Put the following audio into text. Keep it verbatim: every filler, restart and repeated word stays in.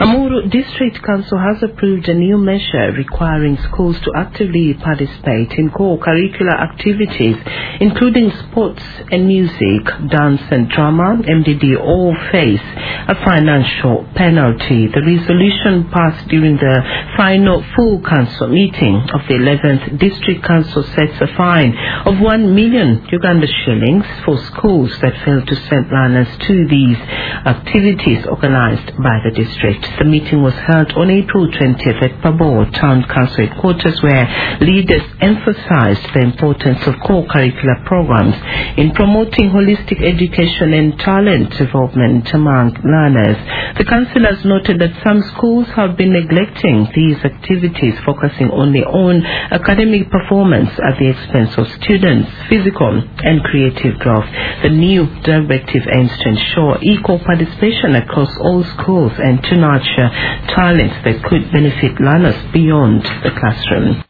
Amuru District Council has approved a new measure requiring schools to actively participate in core curricular activities, including sports and music, dance and drama. M D D all face a financial penalty. The resolution passed during the final full council meeting of the eleventh District Council sets a fine of one million Uganda shillings for schools that fail to send learners to these activities organized by the district. The meeting was held on April twentieth at Pabor Town Council headquarters, where leaders emphasized the importance of core curricular programs in promoting holistic education and talent development among learners. The councillors noted that some schools have been neglecting these activities, focusing only on academic performance at the expense of students' physical and creative growth. The new directive aims to ensure equal participation across all schools and to nurture talents that could benefit learners beyond the classroom.